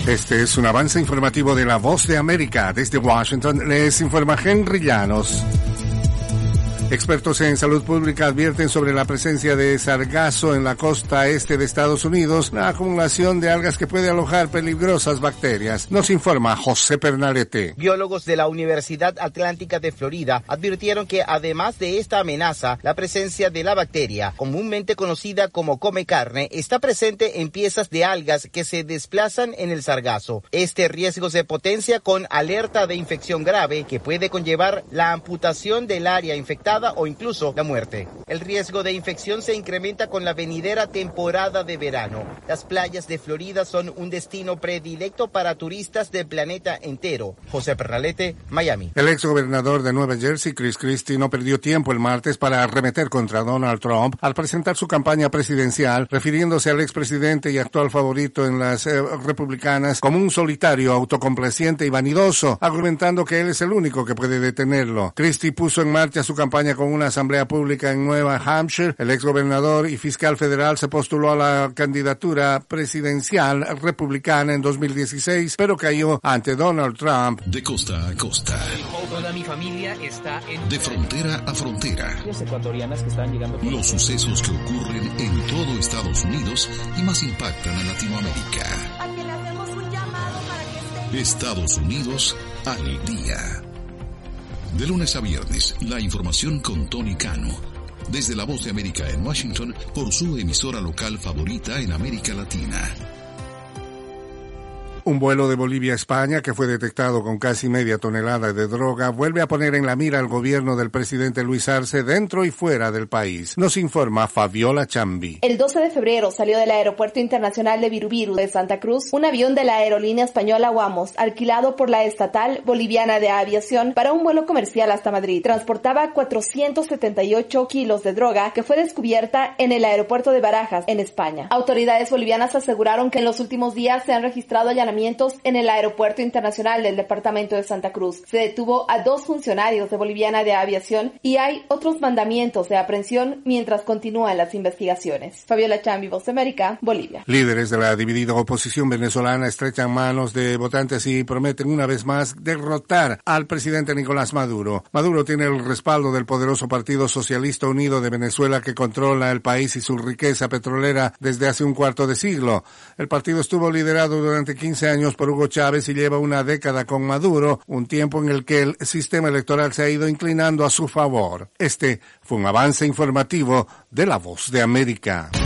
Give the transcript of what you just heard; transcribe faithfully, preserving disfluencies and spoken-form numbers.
Este es un avance informativo de La Voz de América. Desde Washington les informa Henry Llanos. Expertos en salud pública advierten sobre la presencia de sargazo en la costa este de Estados Unidos, la acumulación de algas que puede alojar peligrosas bacterias. Nos informa José Pernalete. Biólogos de la Universidad Atlántica de Florida advirtieron que además de esta amenaza, la presencia de la bacteria, comúnmente conocida como come carne, está presente en piezas de algas que se desplazan en el sargazo. Este riesgo se potencia con alerta de infección grave que puede conllevar la amputación del área infectada o incluso la muerte. El riesgo de infección se incrementa con la venidera temporada de verano. Las playas de Florida son un destino predilecto para turistas del planeta entero. José Pernalete, Miami. El exgobernador de Nueva Jersey, Chris Christie, no perdió tiempo el martes para arremeter contra Donald Trump al presentar su campaña presidencial, refiriéndose al expresidente y actual favorito en las eh, republicanas como un solitario, autocomplaciente y vanidoso, argumentando que él es el único que puede detenerlo. Christie puso en marcha su campaña con una asamblea pública en Nueva Hampshire. El exgobernador y fiscal federal se postuló a la candidatura presidencial republicana en dos mil dieciséis, pero cayó ante Donald Trump. De costa a costa. Toda mi familia está en... De frontera a frontera. Los ecuatorianas que están llegando... Los sucesos que ocurren en todo Estados Unidos y más impactan a Latinoamérica. A que le hacemos un llamado para que esté... Estados Unidos al día. De lunes a viernes, la información con Tony Cano. Desde La Voz de América en Washington, por su emisora local favorita en América Latina. Un vuelo de Bolivia a España, que fue detectado con casi media tonelada de droga, vuelve a poner en la mira al gobierno del presidente Luis Arce dentro y fuera del país. Nos informa Fabiola Chambi. El doce de febrero salió del Aeropuerto Internacional de Virubiru de Santa Cruz un avión de la aerolínea española Wamos, alquilado por la estatal boliviana de aviación para un vuelo comercial hasta Madrid. Transportaba cuatrocientos setenta y ocho kilos de droga que fue descubierta en el aeropuerto de Barajas, en España. Autoridades bolivianas aseguraron que en los últimos días se han registrado allanamientos en el Aeropuerto Internacional del Departamento de Santa Cruz. Se detuvo a dos funcionarios de Boliviana de Aviación y hay otros mandamientos de aprehensión mientras continúan las investigaciones. Fabiola Chambi, Voz de América, Bolivia. Líderes de la dividida oposición venezolana estrechan manos de votantes y prometen una vez más derrotar al presidente Nicolás Maduro. Maduro tiene el respaldo del poderoso Partido Socialista Unido de Venezuela, que controla el país y su riqueza petrolera desde hace un cuarto de siglo. El partido estuvo liderado durante quince años por Hugo Chávez y lleva una década con Maduro, un tiempo en el que el sistema electoral se ha ido inclinando a su favor. Este fue un avance informativo de La Voz de América.